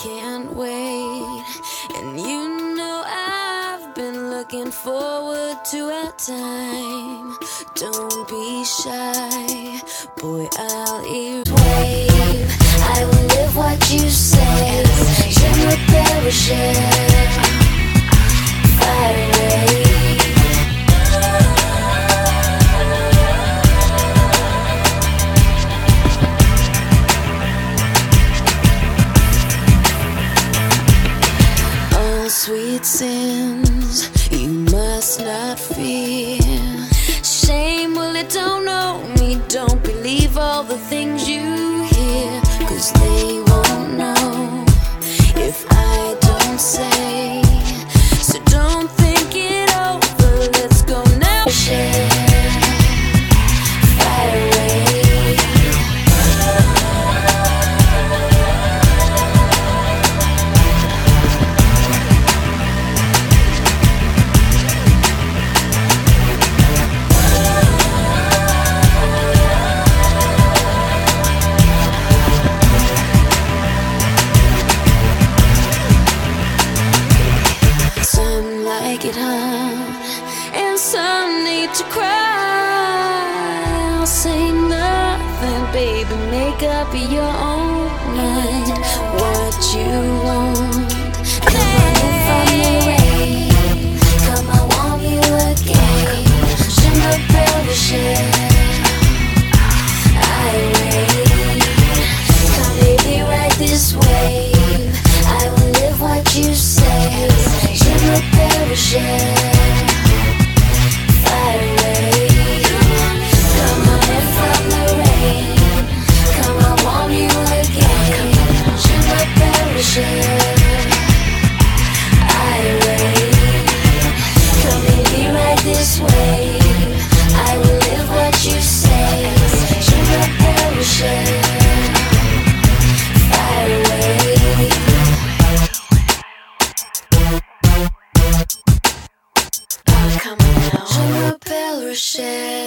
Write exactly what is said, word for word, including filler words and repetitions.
can't wait. And you know I've been looking forward to our time. Don't be shy, boy, I'll erase. I will live what you say. Je me périsher. Fire away. Sweet sins, you must not fear. Shame, well, it don't know me. Don't believe all the things you hear, 'cause they won't know if I don't say. So don't think it over, let's go now. Share. Fire away. Get hard, and some need to cry. I'll say nothing, baby, make up your own mind. What you want, come on in from the rain. Come on, warm you again. Je me périsher. I wait. Come, baby, right this way. I will live what you say. Je me périsher. Fire away. Come on in from the rain. Come on, warm you again. Je me périsher. I wait. Come, baby, right this way. I will live what you say. Je me périsher. Fire away. Je m'appelle Rochelle.